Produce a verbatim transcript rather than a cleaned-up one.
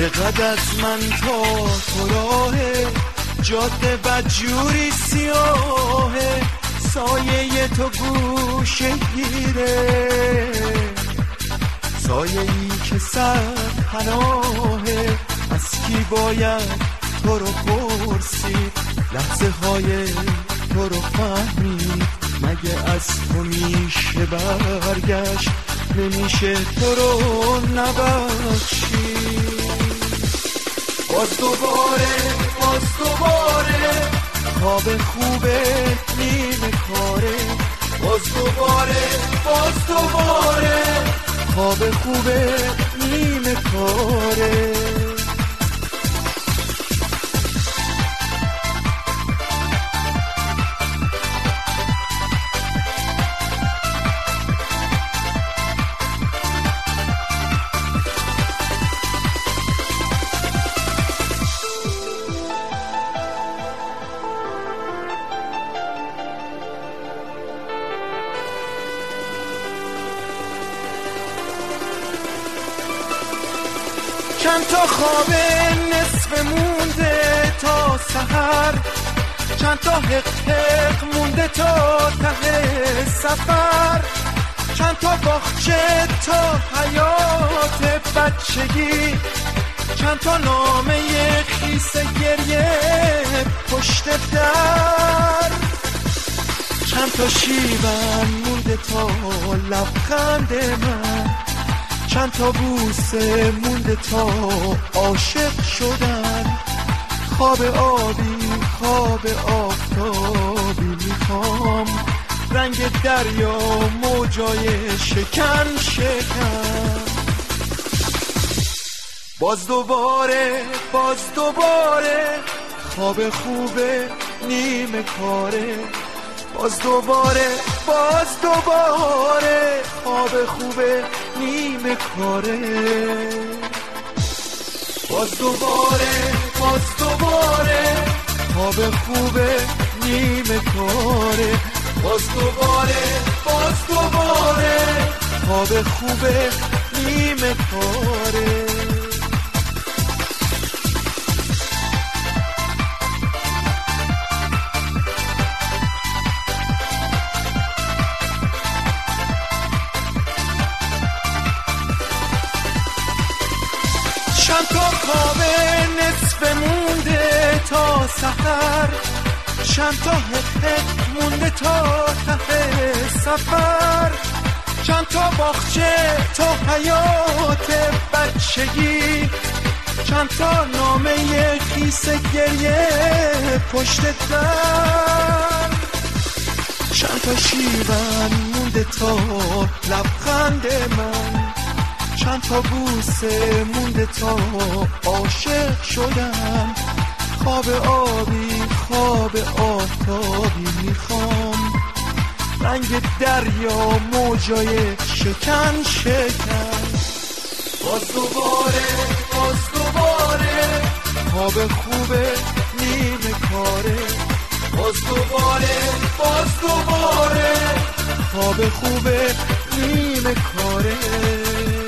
چقدر از من تا تو راهه، جاده بدجوری سیاهه، سایه تو گوشه گیره، سایه ای که سر پناهه. از کی باید تو رو پرسید، لحظه های تو رو فهمید، مگه از تو میشه برگشت، نمیشه تو رو نبخشید. باز دوباره باز دوباره خواب خوبه نیمه کاره، باز دوباره باز دوباره خواب خوبه نیمه کاره. چند تا خواب نصف مونده تا سحر، چند تا حق حق مونده تا ته سفر، چند تا باغچه تا حیات بچگی، چند تا نامه خیس گریه پشت در، چند تا شیون مونده تا لبخند من، چند تا بوسه مونده تا عاشق شدن. خواب آبی خواب آفتابی میخوام، رنگ دریا موجای شکن شکن. باز دوباره باز دوباره خواب خوبه نیمه کاره، باز دوباره باز دوباره خواب خوبه نیمه کاره. باز دوباره باز دوباره خواب خوبه نیمه کاره، باز دوباره باز دوباره خواب خوبه نیمه کاره. چند تا خواب نصف مونده تا سحر، چند تا حق حق مونده تا ته سفر، چند تا باغچه تا حیات بچگی، چند تا نامه خیس گریه پشت در، چند تا شیون مونده تا لبخند من، چند تا بوسه مونده تا عاشق شدن. خواب آبی خواب آفتابی میخوام، رنگ دریا موجای شکن شکن. باز دوباره باز دوباره خواب خوبه نیمه کاره، باز دوباره باز دوباره خواب خوبه نیمه کاره.